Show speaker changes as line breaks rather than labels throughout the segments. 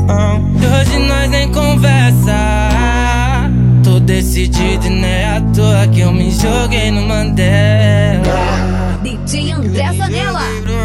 E hoje nós nem conversa. Tô decidido e não é à toa que eu me joguei no Mandela.
DJ André Zanella.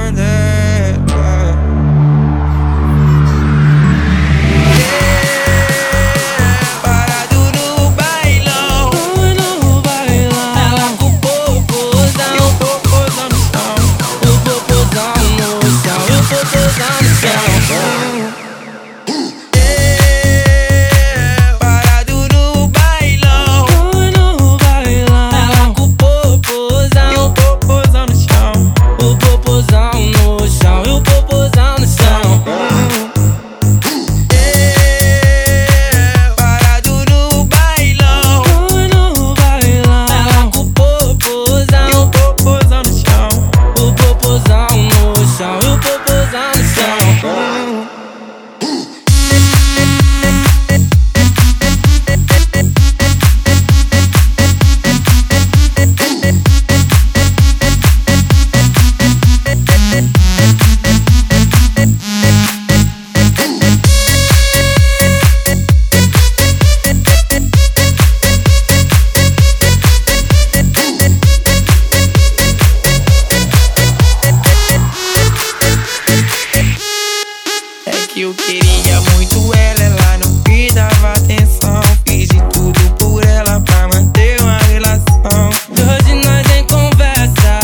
Eu queria muito ela não me dava atenção. Fiz de tudo por ela pra manter uma relação.
E hoje nós nem conversa.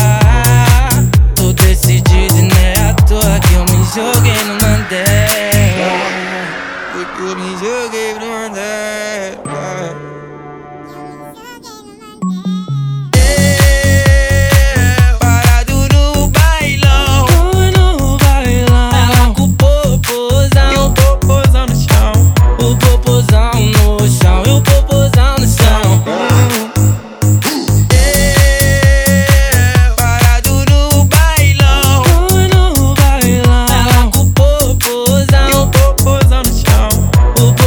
Tô decidido e não é à toa que eu me joguei no Mandela.
Porque eu me joguei no Mandela.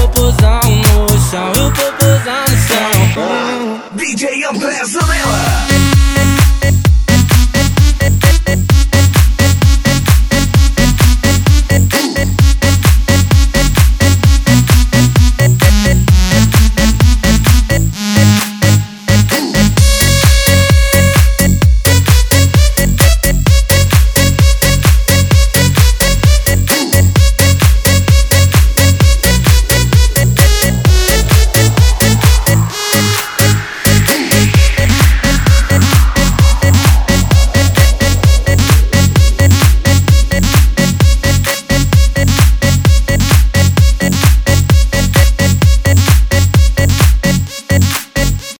DJ André Zanella.